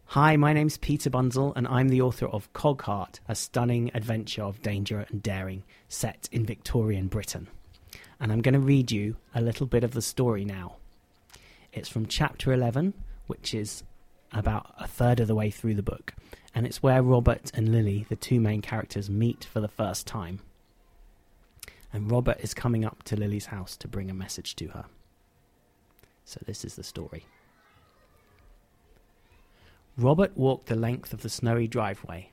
Hi, my name's Peter Bunzel, and I'm the author of Cogheart, a stunning adventure of danger and daring set in Victorian Britain. And I'm going to read you a little bit of the story now. It's from chapter 11, which is about a third of the way through the book, and it's where Robert and Lily, the two main characters, meet for the first time. And Robert is coming up to Lily's house to bring a message to her. So this is the story. Robert walked the length of the snowy driveway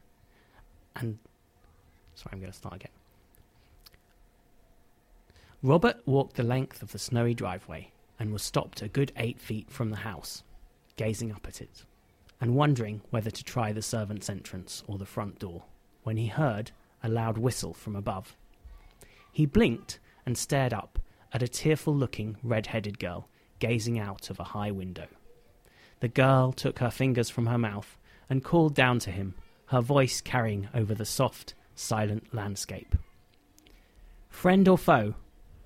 Robert walked the length of the snowy driveway and was stopped a good 8 feet from the house, gazing up at it, and wondering whether to try the servants' entrance or the front door, when he heard a loud whistle from above. He blinked and stared up at a tearful-looking, red-headed girl gazing out of a high window. The girl took her fingers from her mouth and called down to him, her voice carrying over the soft, silent landscape. "Friend or foe?"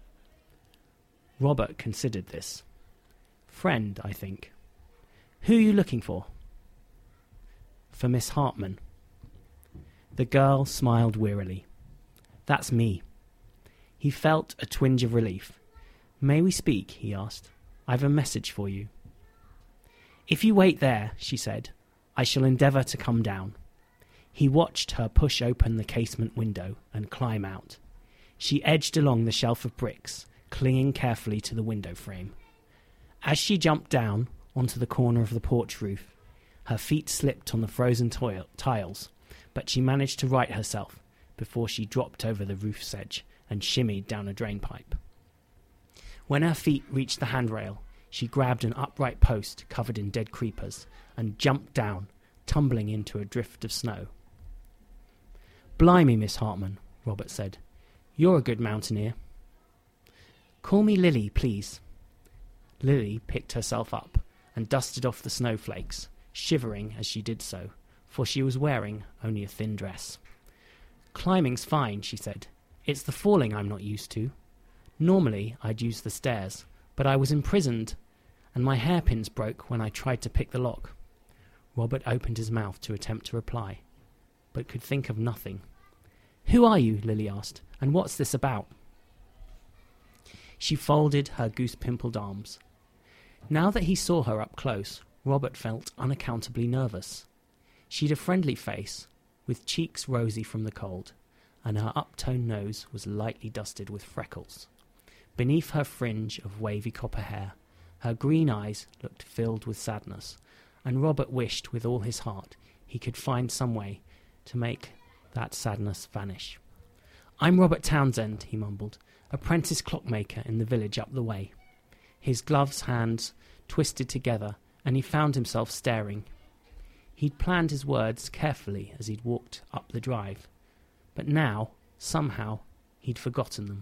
Robert considered this. "Friend, I think." "Who are you looking for?" "For Miss Hartman." The girl smiled wearily. "That's me." He felt a twinge of relief. "May we speak?" he asked. "I've a message for you." "If you wait there," she said, "I shall endeavour to come down." He watched her push open the casement window and climb out. She edged along the shelf of bricks, clinging carefully to the window frame. As she jumped down onto the corner of the porch roof, her feet slipped on the frozen tiles, but she managed to right herself before she dropped over the roof's edge and shimmied down a drainpipe. When her feet reached the handrail, she grabbed an upright post covered in dead creepers and jumped down, tumbling into a drift of snow. "Blimey, Miss Hartman," Robert said. "You're a good mountaineer." "Call me Lily, please." Lily picked herself up and dusted off the snowflakes, shivering as she did so, for she was wearing only a thin dress. "Climbing's fine," she said. "It's the falling I'm not used to. Normally I'd use the stairs, but I was imprisoned, and my hairpins broke when I tried to pick the lock." Robert opened his mouth to attempt to reply, but could think of nothing. "Who are you?" Lily asked, "and what's this about?" She folded her goose-pimpled arms. Now that he saw her up close, Robert felt unaccountably nervous. She'd a friendly face, with cheeks rosy from the cold, and her upturned nose was lightly dusted with freckles. Beneath her fringe of wavy copper hair, her green eyes looked filled with sadness, and Robert wished with all his heart he could find some way to make that sadness vanish. "I'm Robert Townsend," he mumbled, "apprentice clockmaker in the village up the way." His gloved hands twisted together, and he found himself staring. He'd planned his words carefully as he'd walked up the drive, but now, somehow, he'd forgotten them.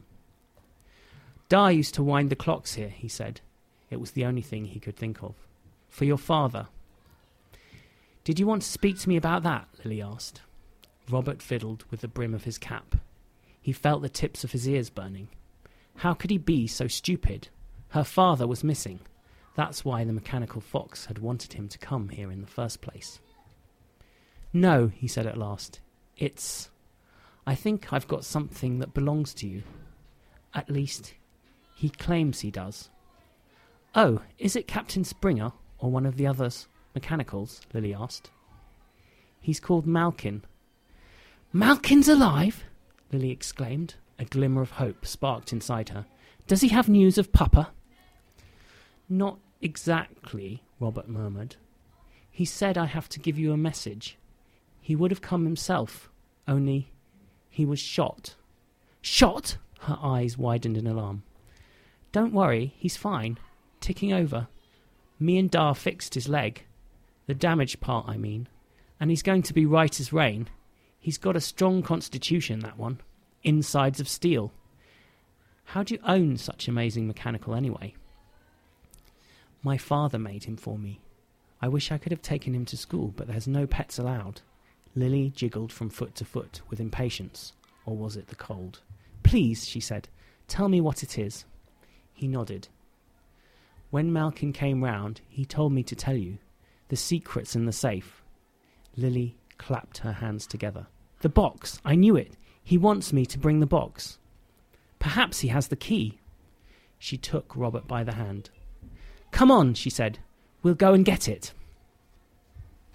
"Da used to wind the clocks here," he said. It was the only thing he could think of. "For your father." "Did you want to speak to me about that?" Lily asked. Robert fiddled with the brim of his cap. He felt the tips of his ears burning. How could he be so stupid? Her father was missing. That's why the mechanical fox had wanted him to come here in the first place. "No," he said at last. I think I've got something that belongs to you. At least, he claims he does." "Oh, is it Captain Springer, or one of the others mechanicals?" Lily asked. "He's called Malkin." "Malkin's alive?" Lily exclaimed. A glimmer of hope sparked inside her. "Does he have news of Papa?" "Not exactly," Robert murmured. "He said I have to give you a message. He would have come himself, only he was shot." "Shot?" Her eyes widened in alarm. "Don't worry, he's fine. Ticking over. Me and Da fixed his leg. The damaged part, I mean. And he's going to be right as rain. He's got a strong constitution, that one. Insides of steel. How do you own such amazing mechanical anyway?" "My father made him for me. I wish I could have taken him to school, but there's no pets allowed." Lily jiggled from foot to foot with impatience. Or was it the cold? "Please," she said, "tell me what it is." He nodded. "When Malkin came round, he told me to tell you. The secret's in the safe. Lily clapped her hands together. The box! I knew it! He wants me to bring the box. Perhaps he has the key. She took Robert by the hand. Come on, she said. We'll go and get it.